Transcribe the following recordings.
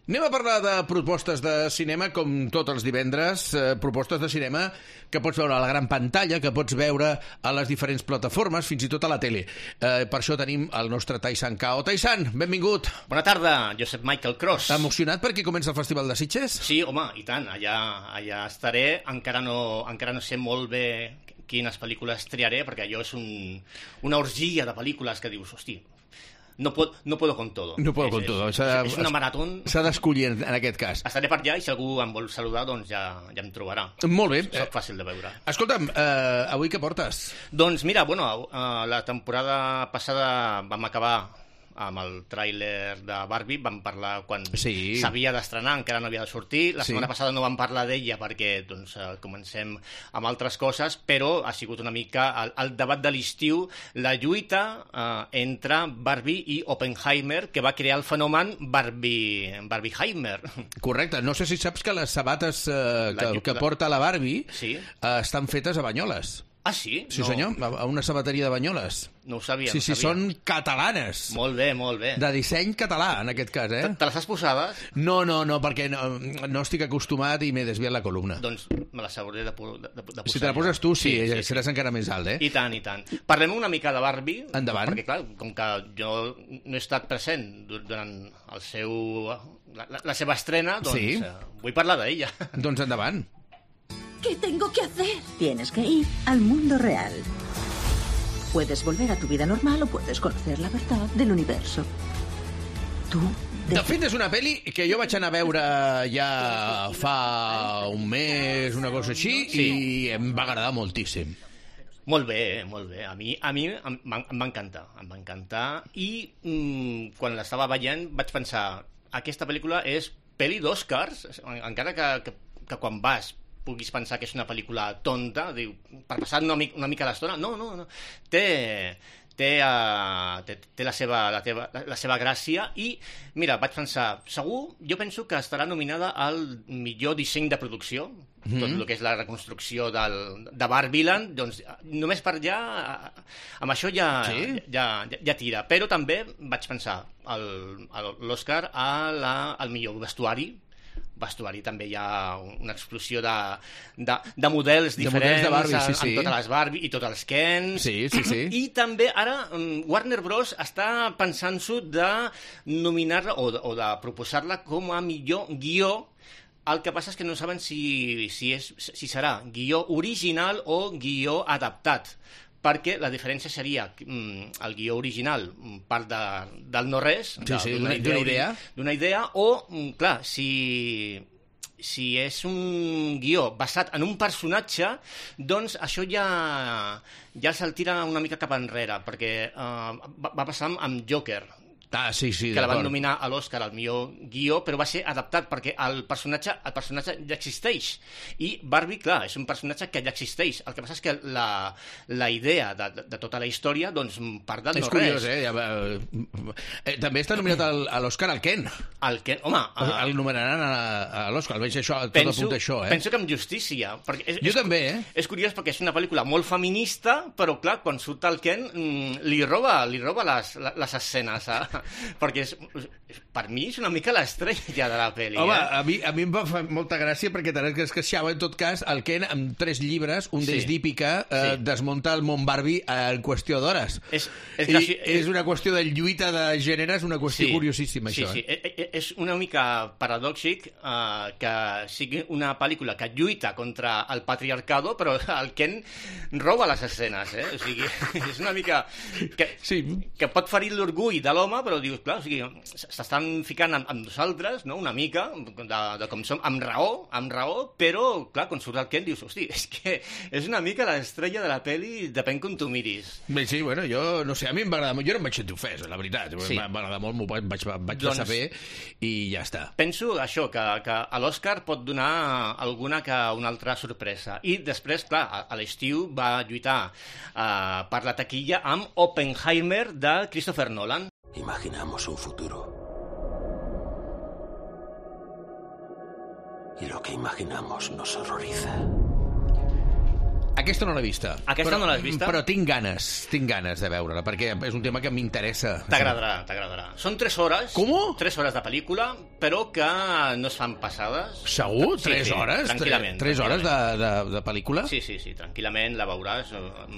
Anem a parlar de propostes de cinema, com tots els divendres, propostes de cinema que pots veure a la gran pantalla, que pots veure a les diferents plataformes, fins i tot a la tele. Per això tenim el nostre Taisan Cao. Taisan, benvingut. Bona tarda, Josep Michael Cross. Emocionat perquè comença el Festival de Sitges? Sí, home, i tant, allà estaré. Encara no sé molt bé quines pel·lícules triaré, perquè allò és una orgia de pel·lícules que dius, hosti, no puedo con todo. No puedo con todo. És una marató. S'ha d'escollir en aquest cas. Estaré per allà i si algú em vol saludar, doncs ja em trobarà. Molt bé. Soc fàcil de veure. Escolta'm, avui què portes? Doncs mira, la temporada passada vam acabar amb el tràiler de Barbie, vam parlar quan s'havia d'estrenar, encara no havia de sortir. La setmana passada no vam parlar d'ella perquè comencem amb altres coses, però ha sigut una mica el debat de l'estiu, la lluita entre Barbie i Oppenheimer, que va crear el fenomen Barbieheimer. Correcte. No sé si saps que les sabates que porta la Barbie estan fetes a Banyoles. Ah, sí? Sí, senyor, a una sabateria de Banyoles. No ho sabia, Sí, són catalanes. Molt bé, molt bé. De disseny català, en aquest cas, eh? Te les has posades? No, perquè no estic acostumat i m'he desviat la columna. Doncs me les hauré de posar. Si te la poses tu, sí, seràs encara més alt, eh? I tant, i tant. Parlem una mica de Barbie. Endavant. Perquè, clar, com que jo no he estat present durant la seva estrena, doncs vull parlar d'ella. Doncs endavant. ¿Qué tengo que hacer? Tienes que ir al mundo real. Puedes volver a tu vida normal o puedes conocer la verdad del universo. De fet, és una pel·li que jo vaig anar a veure ja fa un mes, una cosa així, i em va agradar moltíssim. Molt bé, molt bé. A mi em va encantar. I quan l'estava veient vaig pensar, aquesta pel·lícula és pel·li d'Oscars, encara que quan vas puguis pensar que és una pel·lícula tonta, diu, per passar una mica l'estona. No. Té la seva gràcia i, mira, vaig pensar, jo penso que estarà nominada al millor disseny de producció, tot el que és la reconstrucció de Barbieland, doncs només per allà, amb això ja tira. Però també vaig pensar l'Oscar al millor vestuari també hi ha una explosió de models diferents de Barbie, amb totes les Barbie i tots els Ken. Sí. I també ara Warner Bros. Està pensant-s'ho de nominar-la o de proposar-la com a millor guió. El que passa és que no saben si serà guió original o guió adaptat, perquè la diferència seria el guió original part del no-res, d'una idea, o, clar, si és un guió basat en un personatge, doncs això ja se'l tira una mica cap enrere, perquè va passar amb Joker, que la van nominar a l'Oscar al millor guió, però va ser adaptat perquè el personatge ja existeix. I Barbie, clar, és un personatge que ja existeix. El que passa és que la idea de tota la història, doncs, part del no-res. És curiós, també està nominat a l'Oscar el Ken. El Ken, home... El nomenaran a l'Oscar, el veig això, tot apunta això, eh? Penso que amb justícia. Jo també, eh? És curiós perquè és una pel·lícula molt feminista, però, clar, quan surt el Ken, li roba les escenes, perquè per mi és una mica l'estrella de la pel·li. Home, a mi em va fer molta gràcia perquè es queixava, en tot cas, el Ken amb 3 llibres, un d'ells d'hípica, desmunta el món Barbie en qüestió d'hores. És una qüestió de lluita de gènere, és una qüestió curiosíssima, això. Sí, és una mica paradòxic que sigui una pel·lícula que lluita contra el patriarcado, però el Ken roba les escenes, eh? O sigui, és una mica... que pot ferir l'orgull de l'home, però dius, clar, o sigui, s'estan ficant amb nosaltres, no?, una mica, de com som, amb raó, però, clar, quan surt el Ken dius, hosti, és que és una mica l'estrella de la pel·li, depèn com tu miris. Bé, sí, bueno, jo no sé, a mi em va agradar molt, jo no em vaig sentir ofès, la veritat, m'va agradar molt, m'ho vaig saber i ja està. Penso això, que a l'Oscar pot donar alguna que una altra sorpresa. I després, clar, a l'estiu va lluitar per la taquilla amb Oppenheimer de Christopher Nolan. Imaginamos un futuro. Y lo que imaginamos nos horroriza. aquesta no l'he vista. Aquesta no l'has vista? Però tinc ganes de veure-la, perquè és un tema que m'interessa. T'agradarà. Són 3 hores. Com? 3 hores de pel·lícula, però que no es fan passades. Segur? 3 hores? Tranquil·lament. 3 hores de pel·lícula? Sí, tranquil·lament la veuràs.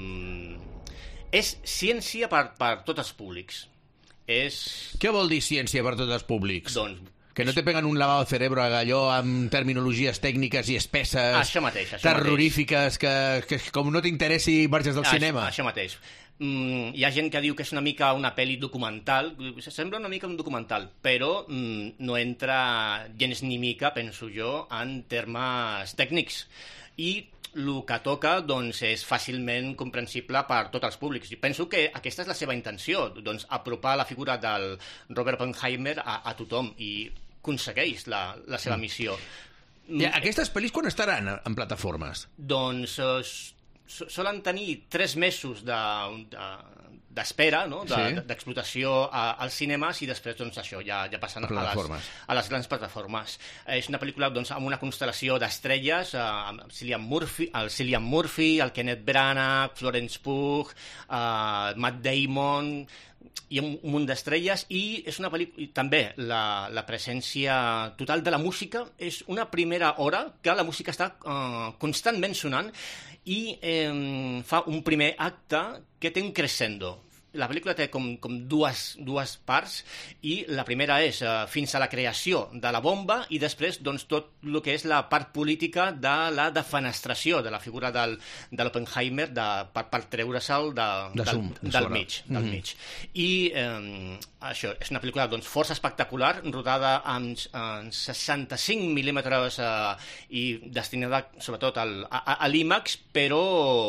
És ciència per tots els públics. Què vol dir ciència per tots els públics? Doncs... Que no te peguen un lavado de cerebro allò amb terminologies tècniques i espesses, això mateix. terrorífiques, que com no t'interessi marxes del cinema. Això mateix. Hi ha gent que diu que és una mica una pel·li documental, sembla una mica un documental, però no entra gens ni mica, penso jo, en termes tècnics. I el que toca doncs, és fàcilment comprensible per tots els públics. I penso que aquesta és la seva intenció, doncs, apropar la figura del Robert Oppenheimer a tothom, i aconsegueix la seva missió. I aquestes pel·lis quan estaran en plataformes? Doncs solen tenir 3 mesos d'espera, no? D'explotació als cinemes, i després doncs, això ja passen a les grans plataformes. És una pel·lícula doncs, amb una constel·lació d'estrelles, el Cillian Murphy, el Kenneth Branagh, Florence Pugh, Matt Damon, i un munt d'estrelles, i és una pel·lícula també la presència total de la música. És una primera hora que la música està constantment sonant, i fa un primer acte que té un crescendo. La pel·lícula té com dues parts, i la primera és fins a la creació de la bomba, i després doncs, tot el que és la part política de la defenestració de la figura de l'Oppenheimer per treure-se'l del mig. I això és una pel·lícula doncs, força espectacular, rodada amb 65 mil·límetres i destinada sobretot a l'IMAX, però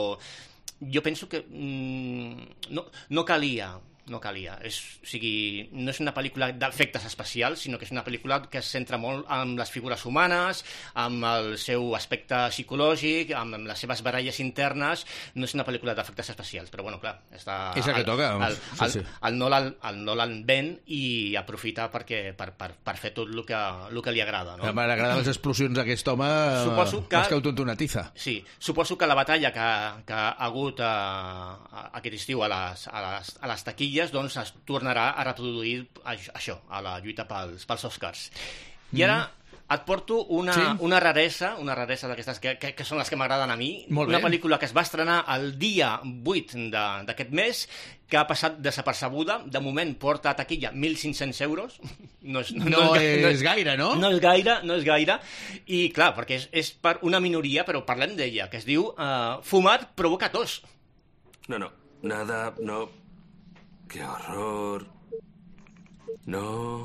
jo penso que no calia. No és una pel·lícula d'efectes especials, sinó que és una pel·lícula que es centra molt en les figures humanes, amb el seu aspecte psicològic, amb les seves baralles internes. No és una pel·lícula d'efectes especials, però bueno, clar, és el que toca. El Nolan ven i aprofita per fer tot el que li agrada, no? M'agraden les explosions d'aquest home, més que una tiza. Sí, suposo que la batalla que ha hagut aquest estiu a les taquilles doncs es tornarà a reproduir això, a la lluita pels Oscars. I ara et porto una raresa d'aquestes que són les que m'agraden a mi. Una pel·lícula que es va estrenar el dia 8 d'aquest mes, que ha passat desapercebuda. De moment porta a taquilla 1.500 euros. No és gaire, no? No és gaire. I clar, perquè és per una minoria, però parlem d'ella, que es diu Fumar provoca tos. No, nada, no... ¡Qué horror! No.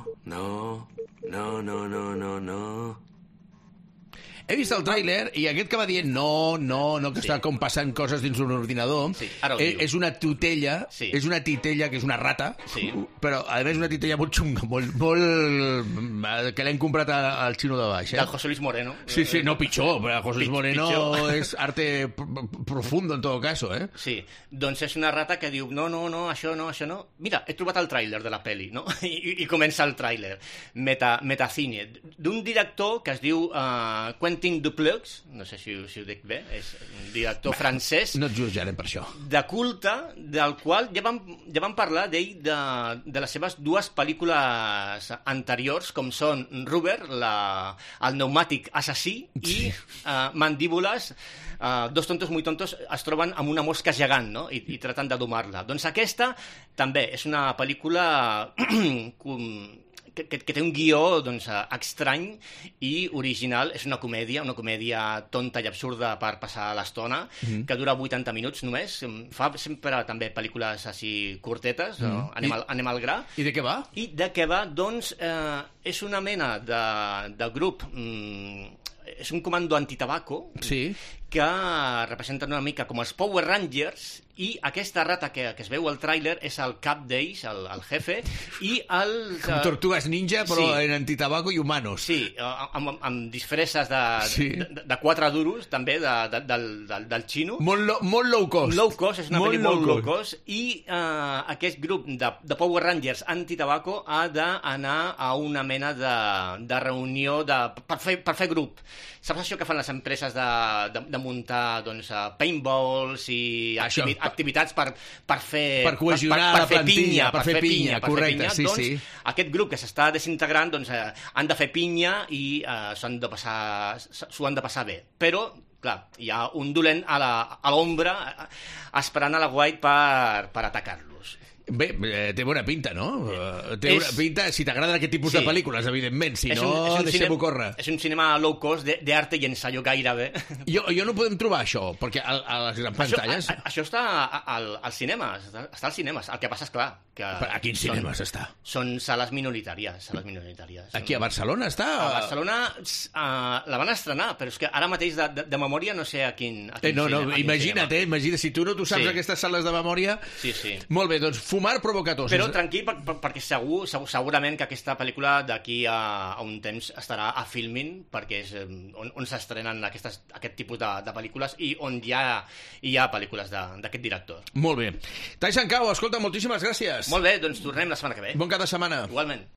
He vist el tràiler i aquest que va dient no, que està com passant coses dins un ordinador, és una tutella, és una titella que és una rata, però a més una titella molt xunga, molt que l'hem comprat al xino de baix. Del José Luis Moreno. Sí, no, pitjor, però José Luis Moreno és arte profundo en tot cas, eh? Sí, doncs és una rata que diu no, això no. Mira, he trobat el tràiler de la peli, no? I comença el tràiler. Metacine, d'un director que es diu Quentin Dupieux, no sé si ho dic bé, és un director francès. No et jutjarem per això. De culte, del qual ja vam parlar d'ell, de les seves 2 pel·lícules anteriors, com són Rubber, el pneumàtic assassí, i Mandíbules, 2 tontos muy tontos es troben amb una mosca gegant, no? I traten de domar-la. Doncs aquesta també és una pel·lícula que té un guió doncs, estrany i original. És una comèdia tonta i absurda per passar l'estona, que dura 80 minuts només. Fa sempre també pel·lícules així curtetes, anem al gra. I de què va? Doncs és una mena de grup, és un comando antitabaco, que representen una mica com els Power Rangers, i aquesta rata que es veu al tràiler és el cap d'ells, el jefe, i com tortugues ninja, però en antitabaco i humanos. Sí, amb disfresses de 4 duros, també, del xino. Molt low cost. Low cost, és una pel·li molt low cost, i aquest grup de Power Rangers antitabaco ha d'anar a una mena de reunió per fer grup. Saps això que fan les empreses de de muntar doncs, paintballs i activitats per fer... Per cohesionar la plantilla, per fer pinya, correcte, sí, doncs, sí. Aquest grup que s'està desintegrant doncs, han de fer pinya i s'ho han de passar bé. Però, clar, hi ha un dolent a l'ombra esperant a la White per atacar-los. Bé, té bona pinta, no? Té bona pinta, si t'agraden aquest tipus de pel·lícules, evidentment, si no, deixem-ho córrer. És un cinema low cost, d'arte i ensayo gairebé. Jo no podem trobar això, perquè a les grans pantalles... Això està als cinemes, està als cinemes. El que passa és clar... A quins cinemes està? Són sales minoritàries. Aquí a Barcelona està? A Barcelona la van estrenar, però és que ara mateix de memòria no sé a quin imagina't, si tu no saps aquestes sales de memòria... Sí. Molt bé, doncs fumar provoca tos. Però tranquil, perquè segurament que aquesta pel·lícula d'aquí a un temps estarà a Filmin, perquè és on s'estrenen aquest tipus de pel·lícules i on hi ha pel·lícules d'aquest director. Molt bé. Tyson Cao, escolta, moltíssimes gràcies. Molt bé, doncs tornem la setmana que ve. Bon cap de setmana. Igualment.